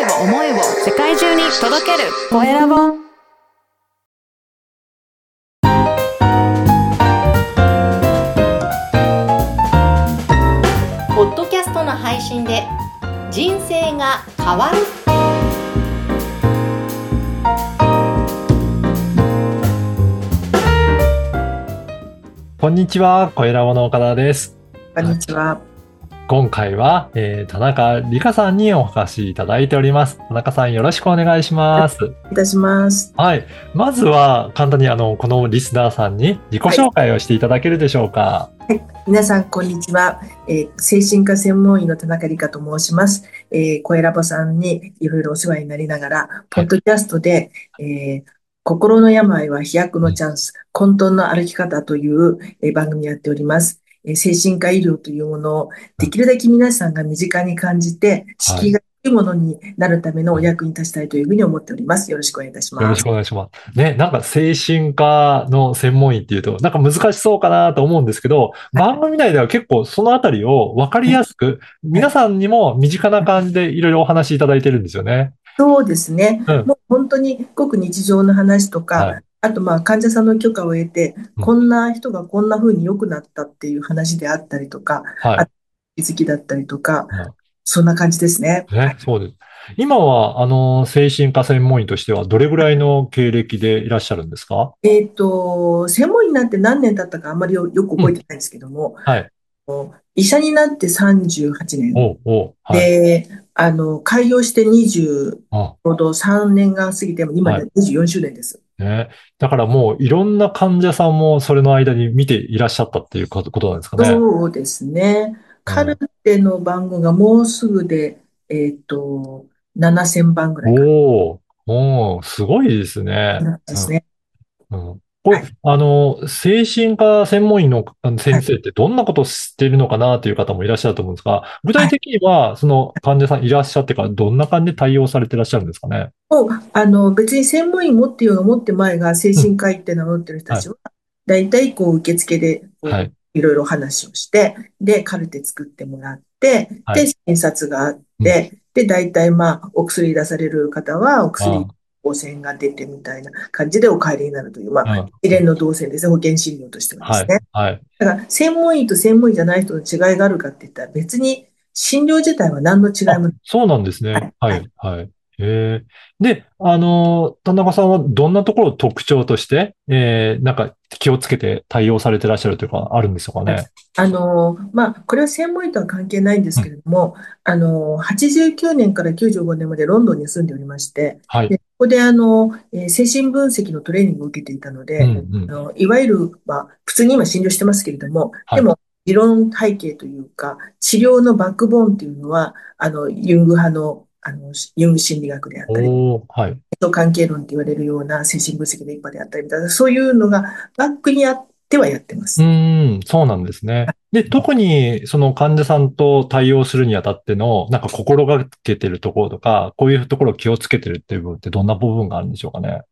を思いを世界中に届けるコエラボ。ポッドキャストの配信で人生が変わる。 こんにちは、コエラボの岡田です。 こんにちは。 今回は、田中理香さんにお越しいただいております。田中さん、よろしくお願いします。 いたします。 はい。まずは、簡単にこのリスナーさんに自己紹介をしていただけるでしょうか。 はい。皆さん、こんにちは。精神科専門医の田中理香と申します。コエラボさんにいろいろお世話になりながら、ポッドキャストで、心の病は飛躍のチャンス、混沌の歩き方という、番組やっております。精神科医療というものをできるだけ皆さんが身近に感じて、敷居が低いものになるためのお役に立ちたいというふうに思っております。よろしくお願いいたします。 よろしくお願いします。ね、なんか精神科の専門医っていうと、なんか難しそうかなと思うんですけど、番組内では結構そのあたりを分かりやすく、皆さんにも身近な感じでいろいろお話しいただいてるんですよね。 そうですね。もう本当にごく日常の話とか、あと患者さんの許可を得て、こんな人がこんな風に良くなったっていう話であったりとか、あと気づきだったりとか、そんな感じですね。 そうです。今は、精神科専門医としてはどれぐらいの経歴でいらっしゃるんですか？ 専門医になって何年経ったかあんまりよく覚えてないんですけども、医者になって38年。で、開業して20、ちょうど3年が過ぎて、今で24周年です。 だからもういろんな患者さんもそれの間に見ていらっしゃったっていうことなんですかね。 そうですね。カルテの番号がもうすぐで、7000番ぐらいか。 すごいですね。 ですね。 これ、精神科専門医の先生ってどんなことを知っているのかなという方もいらっしゃると思うんですが、具体的には、その患者さんいらっしゃってからどんな感じで対応されていらっしゃるんですかね。 別に専門医持ってようが持ってまいが精神科医って名乗ってる人たちは、大体受付でいろいろ話をして、で、カルテ作ってもらって、で、診察があって、で、大体お薬出される方はお薬汚染が出てみたいな感じでお帰りになるという、一連の動線ですね、保険診療としてはですね。だから、専門医と専門医じゃない人の違いがあるかって言ったら、別に診療自体は何の違いもない。 そうなんですね。で、田中さんはどんなところを特徴として、なんか気をつけて対応されてらっしゃるというか、あるんでしょうかね。 これは専門医とは関係ないんですけれども、89年から95年までロンドンに住んでおりまして、でここで精神分析のトレーニングを受けていたので、いわゆる、普通に今診療してますけれども、でも、理論背景というか、治療のバックボーンというのは、ユング派のユング心理学であったり、人関係論と言われるような精神分析の一派であったりみたいな、そういうのがバックにあってはやってます。 そうなんですね。で、特にその患者さんと対応するにあたっての、なんか心がけてるところとか、こういうところを気をつけてるっていう部分ってどんな部分があるんでしょうかね。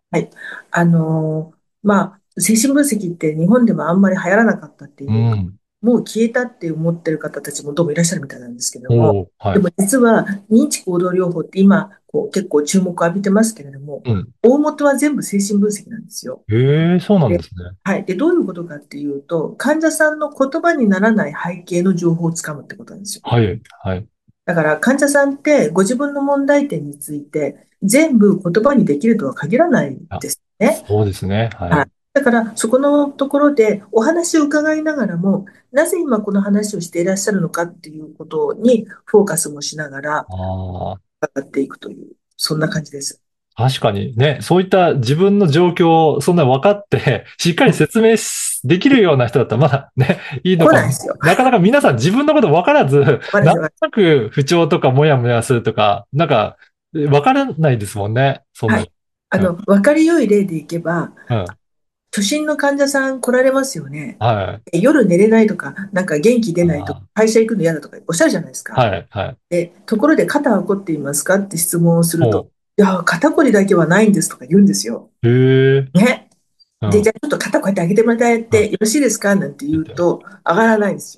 精神分析って日本でもあんまり流行らなかったっていうか、もう消えたって思ってる方たちもどうもいらっしゃるみたいなんですけども、でも実は認知行動療法って今結構注目を浴びてますけれども、大元は全部精神分析なんですよ。 そうなんですね。 で、どういうことかっていうと、患者さんの言葉にならない背景の情報をつかむってことなんですよ。だから患者さんってご自分の問題点について全部言葉にできるとは限らないですね。 そうですね。 だから、そこのところでお話を伺いながらも、なぜ今この話をしていらっしゃるのかっていうことにフォーカスもしながら、伺っていくという、そんな感じです。 確かにね、そういった自分の状況をそんな分かって、しっかり説明できるような人だったらまだね、いいのかも。なかなか皆さん自分のこと分からず、なんとなく不調とかモヤモヤするとか、なんか、分からないですもんね。 分かりよい例でいけば、初診の患者さん来られますよね。夜寝れないとか、なんか元気出ないとか、会社行くの嫌だとかおっしゃるじゃないですか。ところで肩は凝っていますかって質問をすると、いや、肩こりだけはないんですとか言うんですよ。で、じゃあちょっと肩こうやって上げてもらってよろしいですかなんて言うと、上がらないんですよ。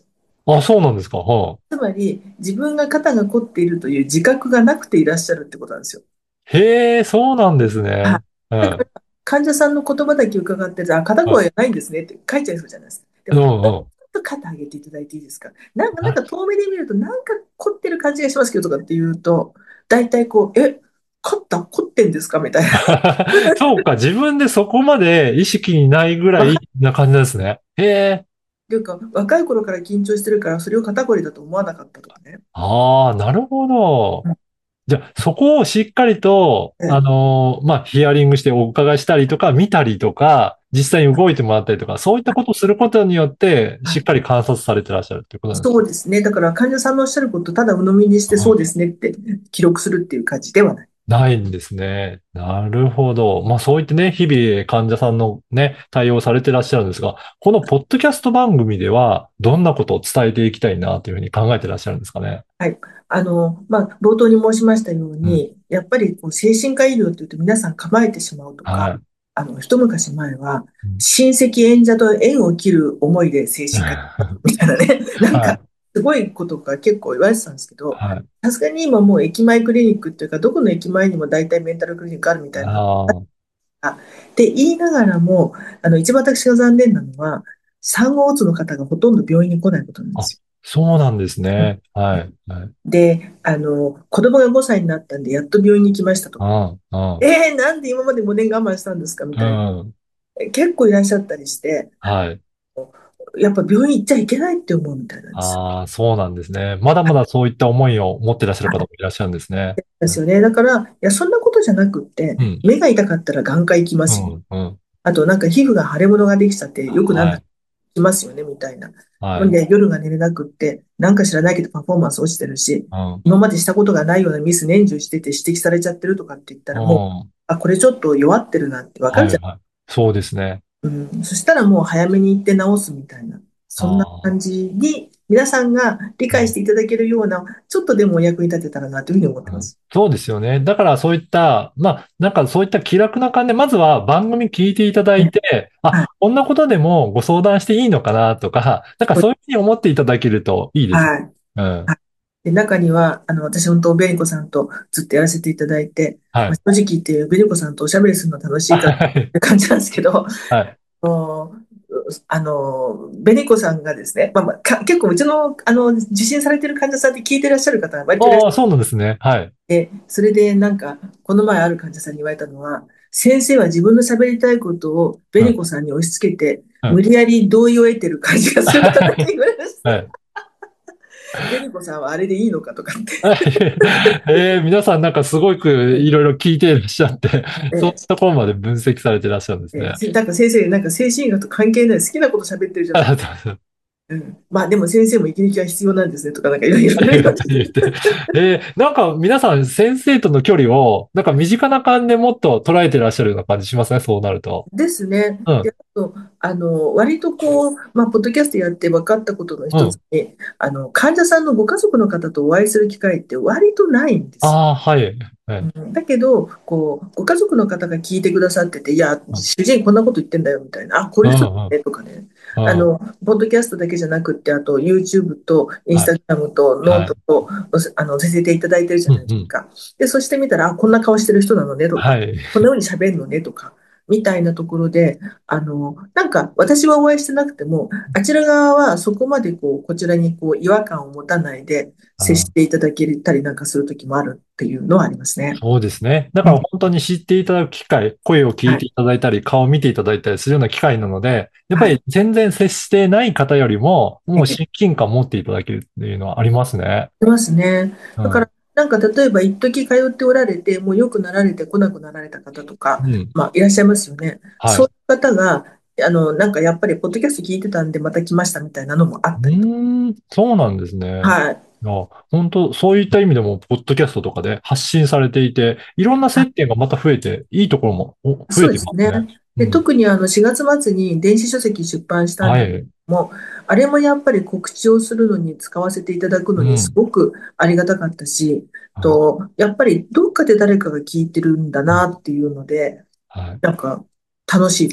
あ、そうなんですか。はつまり、自分が肩が凝っているという自覚がなくていらっしゃるってことなんですよ。 い。へえ、そうなんですね。 はい。 うん。 だから、患者さんの言葉だけ伺ってて、あ、肩はい。 こりはないんですねって書いちゃいそうじゃないですか。でうも、ちんうん。 ょっと肩上げていただいていいですか。なんか遠目で見ると、なんか凝ってる感じがしますけどとかって言うと、大体こう、凝ってんですかみたいな。 そうか、自分でそこまで意識にないぐらいな感じなんですね。へえ。 というか、若い頃から緊張してるから、それを肩こりだと思わなかったとかね。 ああ、なるほど。 うん。 じゃあ、そこをしっかりと、 えまあ、ヒアリングしてお伺いしたりとか、見たりとか、実際に動いてもらったりとか、そういったことをすることによって、しっかり観察されてらっしゃるっていうことなんですそうですね。だから患者さんのおっしゃること、ただ鵜呑みにしてそうか？ ですねって記録するっていう感じではない。 ないんですね。なるほど。まあそういってね、日々患者さんのね、対応されてらっしゃるんですが、このポッドキャスト番組では、どんなことを伝えていきたいなというふうに考えてらっしゃるんですかね。 はい。冒頭に申しましたよううん。 に、やっぱりこう精神科医療っていうと皆さん構えてしまうとか、 はい。 一昔前は、 うん。 親戚演者と縁を切る思いで精神科医みたいなね、なんか、 はい。 すごいことが結構言われてたんですけど、 はい。 さすがに今もう駅前クリニックっていうか、どこの駅前にも大体メンタルクリニックあるみたいな。 ああ。 で、言いながらも、一番私が残念なのは、産後うつの方がほとんど病院に来ないことなんであ、 すそうなんですよ。 ね。はい。はい。 で、子供が5歳になったんで、やっと病院に来ましたとか。 ああ、 なんで今まで5年我慢したんですかみうたいな。 ん。 結構いらっしゃったりして、 はい。 やっぱ病院行っちゃいけないって思うみたいなんです。 ああ、そうなんですね。まだまだそういった思いを持ってらっしゃる方もいらっしゃるんですね。 ですよね。だから、いや、そんなことじゃなくって、 うん。 目が痛かったら眼科行きますよ。 うん。うん。 あと、なんか皮膚が腫れ物ができちゃってよくなんだはい。 きますよね、みたいな。 はい。 ほんで、夜が寝れなくって、なんか知らないけどパフォーマンス落ちてるし、 うん。 今までしたことがないようなミス年中してて指摘されちゃってるとかって言ったうら、もう、 ん。 あ、これちょっと弱ってるなってわかるじゃん。 はい。はい。そうですね。 うん。そしたらもう早めに行って直すみたいな、そんなああ。 感じに、皆さんが理うん。 解していただけるような、ちょっとでもお役に立てたらなというふうに思ってうん。 ます。 そうですよね。だからそういった、まあ、なんかそういった気楽な感じで、まずは番組聞いていただいね。 て、 はい。 あ、こんなことでもご相談していいのかなとか、なんかそういうふうに思っていただけるといいです。 はい。 うん。 はい。で、中には、私本当、紅子さんとずっとやらせていただいて、 はい。 まあ、正直言って、紅子さんとおしゃべりするの楽しいからっはい。 て感じなんですけど、 はい。 もう紅子さんがですね、結構うちの、受診されてる患者さんって聞いてらっしゃる方が割といらっしゃああ、そうなんですね。はい。 って、それでなんか、この前ある患者さんに言われたのは、先生は自分の喋りたいことをうん。 紅子さんに押し付けて、 うん。 無理やり同意を得てる感じがするとかって言われました。 はい。 紅子さんはあれでいいのかとかって。 はい。皆さんなんかすごくいろいろ聞いていらっしゃって、そういったところまで分析されていらっしゃるんですね。 なんか先生、なんか精神医学と関係ない好きなこと喋ってるじゃない。 あ、そうそう。 うん。まあでも先生も息抜きは必要なんですねとかなんかいろいろ言われる。 言って。なんか皆さん先生との距離を、なんか身近な感じでもっと捉えてらっしゃるような感じしますね、そうなると。 ですね。で、 うん、 あと、割とこう、ポッドキャストやって分かったことのうん。 一つに、患者さんのご家族の方とお会いする機会って割とないんですよ。 ああ、はい。はい。 だけど、こう、ご家族の方が聞いてくださってて、いや、 うん、 主治医こんなこと言ってんだよ、みたいな。あ、こういう人だうん、うん。 ね、とかね。 うん。 ポッドキャストだけじゃなくって、あと、YouTube と、インスはい。 タグラムと、ノーはい。 トと、載せていただいてるじゃうん、うん。 ないですか。で、そして見たら、あ、こんな顔してる人なのね、とか、 はい。 こんな風に喋るのね、とか、みたいなところで、なんか、私はお会いしてなくても、あちら側はそこまでこう、こちらにこう、違和感を持たないで、接しあ、 ていただけたりなんかする時もあるっていうのはありますね。 そうですね。だうん。 から本当に知っていただく機会、声を聞はい。 いていただいたり、顔を見ていただいたりするような機会なので、やっぱはい。 り全然接してない方よりも、もうええ、 親近感を持っていただけるっていうのはありますね。 いますね。 うん。 だから、なんか例えば一時通っておられて、もう良くなられてこなくなられた方とか、 うん。 いらっしゃいますよね。 はい。 そういう方が、なんかやっぱりポッドキャスト聞いてたんでまた来ましたみたいなのもあっうたりとか。 ーん、そうなんですね。 はい。 本当、そういった意味でも、ポッドキャストとかで発信されていて、いろんな接点がまた増えて、いいところも増えそうですね。 てますね。うで、 ん。 特に4月末に電子書籍出版したんですけはい。 ども、あれもやっぱり告知をするのに使わせていただくのにすうん。 ごくありがたかったし、 はい。 やっぱりどっかで誰かが聞いてるんだなっていうので、 はい。 なんか楽しいです。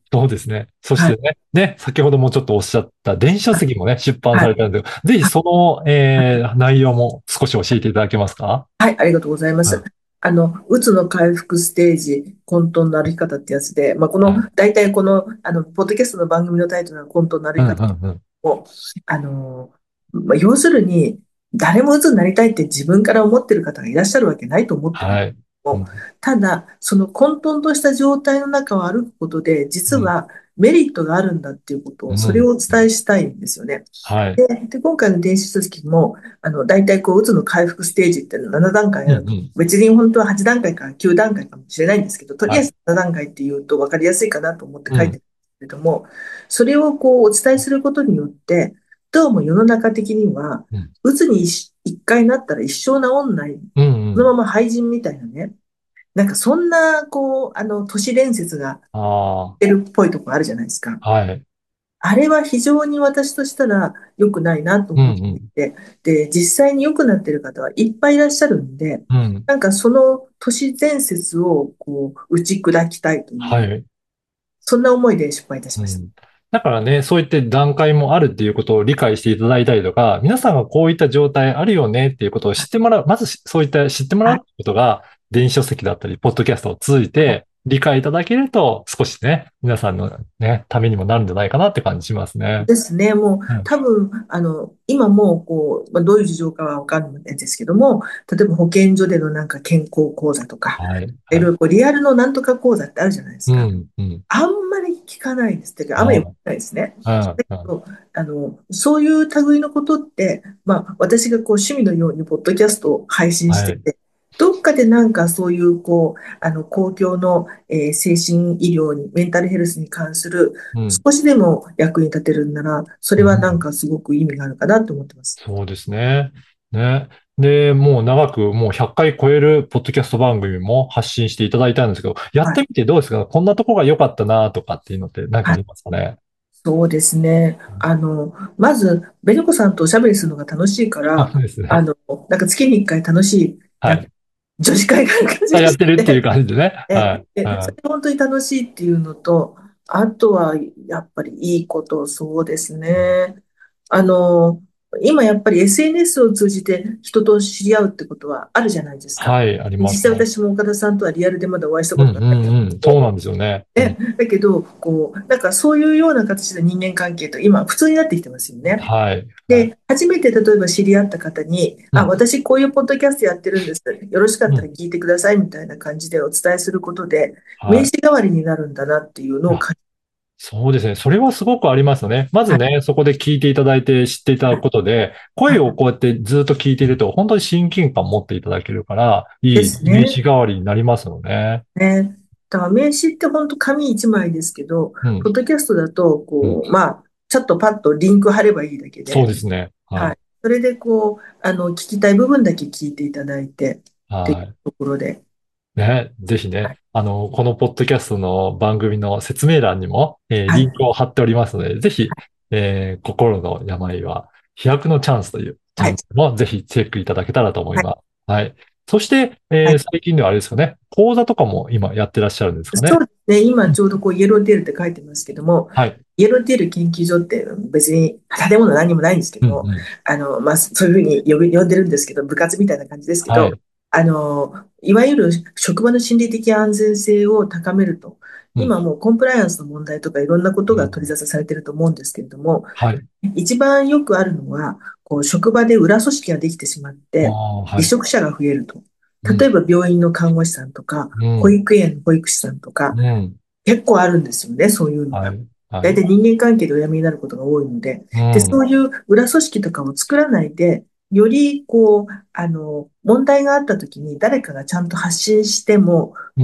そうですね。そしはい。 てね、先ほどもちょっとおっしゃった電子書籍もね、出版はい。 されたんで、ぜひその、内容も少し教えていただけますか？ はい、ありがとうございます。 うん。 うつの回復ステージ、混沌の歩き方ってやつで、まあ、 はい。 大体ポッドキャストの番組のタイトルは混沌の歩うん、 き方うん、うん。 を、要するに、誰も鬱になりたいって自分から思ってる方がいらっしゃるわけないと思ってるんですはい。 けど、 うん、 ただ、その混沌とした状態の中を歩くことで、実うん、 はメリットがあるんだっていうことを、それをうん。 お伝えしたいんですよね。 はい。 で、今回の電子書籍も、大体うつの回復ステージって7段階うん、 あると、 うん。 別に本当は8段階か9段階かもしれないんですけど、とりあえずはい。 7段階っていうと分かりやすいかなと思ってうん、 書いてるんですけれども、それをお伝えすることによって、どうも世の中的には、 うん、 うつに一回なったら一生治んない、 うん、うん。 そのまま廃人みたいなね、なんかそんな、都市伝説があ出るっぽいところあるじゃないですか。 あ、はい。 あれは非常に私としたら良くないなとうん、 思ってうん、 いて、で、実際に良くなっている方はいっぱいいらっしゃるんで、 うん。 なんかその都市伝説を打ち砕きたいという、 はい。 そんな思いで出版いたしました。 うん。だからね、そういって段階もあるっていうことを理解していただいたりとか、皆さんがこういった状態あるよねっていうことを知ってもらう、まずそういった知ってもらうはい。 ってことが、電子書籍だったり、ポッドキャストを通じて理解いただけると、少しね、皆さんのね、ためにもなるんじゃないかなって感じしますね。 ですね。もううん。 多分、今もどういう事情かはわかんないですけども、例えば保健所でのなんか健康講座とか、 はい。はい。 いろいろリアルのなんとか講座ってあるじゃないですか。 うん。うん。 あんまり聞かないです。てか、あんまり読はい。 まないですね。 うん。うん。 だけど、そういう類のことって、まあ、私が趣味のようにポッドキャストを配信しはい。 てて、どっかでなんかそういう、公共の、精神医療に、メンタルヘルスに関する、 うん。 少しでも役に立てるんなら、それはなんうん。 かすごく意味があるかなと思ってます。 そうですね。ね。で、もう長く、もう100回超えるポッドキャスト番組も発信していただいたんですけど、やはい。 ってみてどうですか？こんなとこが良かったなとかっていうのって何かはい。 ありますかね？ そうですね。まず、紅子さんとおしゃべりするのが楽しいかあ、 ら、 そうですね。 なんか月に1回楽しい、なんかはい。 女子会がある感じあ、 がやってるっていうして、 感じでね。はい。 そはれ本当に楽しいっていうのと、あとはやっぱりいいこと、そうですね。あの、今やっぱり SNS を通じて人と知り合うってことはあるじゃないですか。 はい、あり実ますね。 際私も岡田さんとはリアルでまだお会いしたうん、 ことがない。 うん、うん。そうなんですよね。うん。 だけど、なんかそういうような形で人間関係と今普通になってきてますよね。 はい。はい。 で、初めて例えば知り合った方に、あ、 うん、 私こういうポッドキャストやってるんです。よろしかっうん。 たら聞いてくださいみたいな感じでお伝えすることで、名はい。 刺代わりになるんだなっていうのを感じ、 そうですね。それはすごくありますよね。まずはい、 ね、そこで聞いていただいて知っていただくことで、 はい、 声をこうやってずっと聞いていると、本当に親近感を持っていただけるから、いでい名刺すね。 代わりになりますよね。 ね。だから名刺って本当紙一枚ですけど、 うん。 ポッドキャストだと、 うん。 まあ、ちょっとパッとリンク貼ればいいだけで、 そうですね。はい。 はい。それで聞きたい部分だけ聞いていただいてっていうはい。 ところで、 ね、ぜひね、 はい。 このポッドキャストの番組の説明欄にも、 はい。 リンクを貼っておりますので、ぜひ、心の病は飛躍のチャンスというはい。 リンクもぜひチェックいただけたらと思いはい。 ます。はい。そして、 はい。 最近ではあれですかね、講座とかも今やってらっしゃるんですかね。 そうですね。今うん。 ちょうどイエローテールって書いてますけども、 はい。 イエローテール研究所って別に建物何もないんですけうん、 ども、 うん。 まあ、そういうふうに呼んでるんですけど、部活みたいな感じですけど、 はい。 いわゆる職場の心理的安全性を高めると、 うん。 今もうコンプライアンスの問題とかいろんなことうん。 が取り沙汰されてると思うんですけれども、 はい。 一番よくあるのは、職場で裏組織ができてしまって、 ああ、はい。 離職者が増えると。 うん。 例えば病院の看護師さんとか、 うん。 保育園の保育士さんとか、 うん。 結構あるんですよね、そういうのが。 はい。はい。 大体人間関係でお辞めになることが多いので。で、そうん。 ういう裏組織とかを作らないで、より、問題があった時に誰かがちゃんと発信してもうん。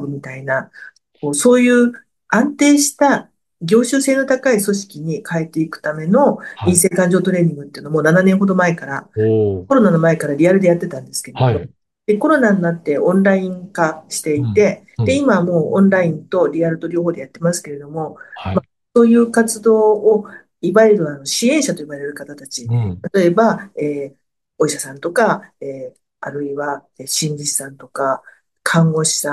大丈夫みたいな、そういう安定した業種性の高い組織に変えていくためのはい。 人生感情トレーニングっていうのも7年ほど前から、 おー。 コロナの前からリアルでやってたんですけれども、 はい。 で、コロナになってオンライン化してうん。 いて、で、 うん。 今はもうオンラインとリアルと両方でやってますけれども、まあ、 はい。 そういう活動を、いわゆる支援者と呼ばれる方たち、 うん。 例えば、お医者さんとか、あるいは心理師さんとか、看護師さん、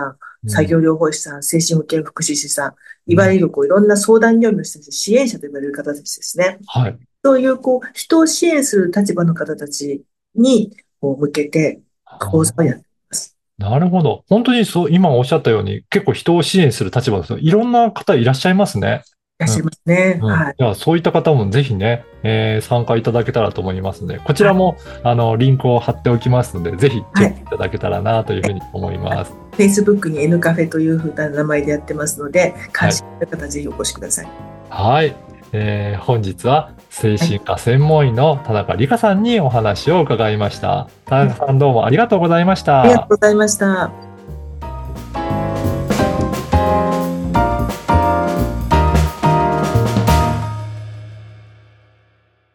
作業療法士さん、精神保健福祉士さん、いわゆるいろんな相談業務をしている支援者と言われる方たちですね。 はい。 そういう人を支援する立場の方たちに向けて講座をやっています。 なるほど。本当にそう、今おっしゃったように、結構人を支援する立場です。いろんな方いらっしゃいますね。 いらっしゃいますね。はい。 じゃあ、そういった方もぜひね、参加いただけたらと思いますので、こちらも、リンクを貼っておきますので、ぜひチェックいただけたらなというふうに思います。 Facebook に N カフェというふうな名前でやってますので、関心のある方、ぜひお越しください。 はい。本日は精神科専門医の田中理香さんにお話を伺いました。田中さんどうもありがとうございました。 ありがとうございました。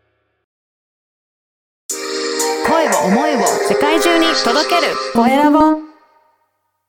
声を思いを世界中に届けるコエラボ。